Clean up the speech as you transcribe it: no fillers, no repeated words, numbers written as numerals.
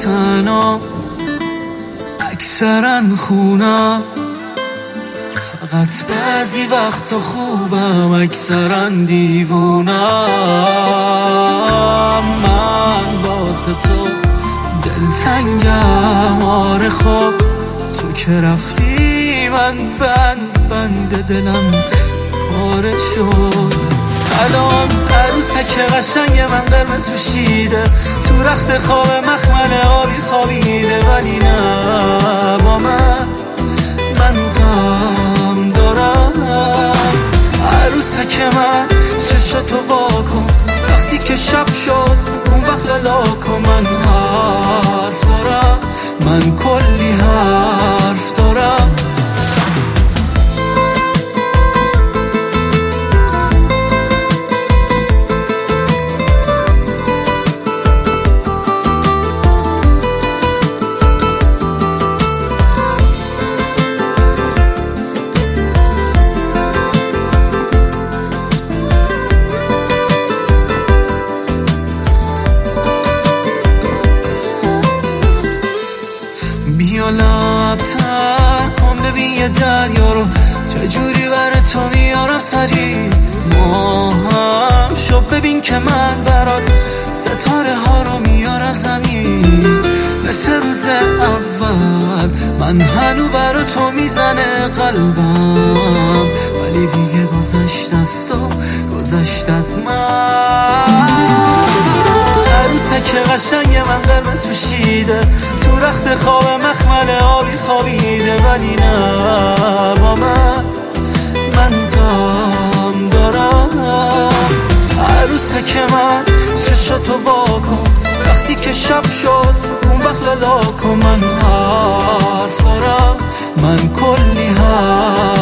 تنها اکثرا خونم، فقط بعضی وقت خوبم اکثرا دیوونم. من واسه تو دلتنگم، آره خب تو که رفتی من بند دلم پاره شد. الان عروسک قشنگ من قرمز پوشیده، تو رخت خواب مخمل آبی خوابیده، ولی نه با من غم دارم. عروسک من چشاتو واکن، وقتی که شب شد اون وقت لاکن. من حرف دارم، من کلی حرف دارم. بیا لبتر کن ببین یه دریا رو چجوری بره تو میارم سریع. ما هم شب ببین که من برات ستاره ها رو میارم زمین. مثل روز اول من هنو برا تو میزنه قلبم، ولی دیگه گذشت از تو، گذشت از من. عروسک قشنگ من قرمز پوشیده، تو رخت خواب مخمل آبی خوابیده، ولی نه با من غم دارم. عروسک من چشاتو واکن، وقتی که شب شد اون وقت لاکن. من حرف دارم، من کلی حرف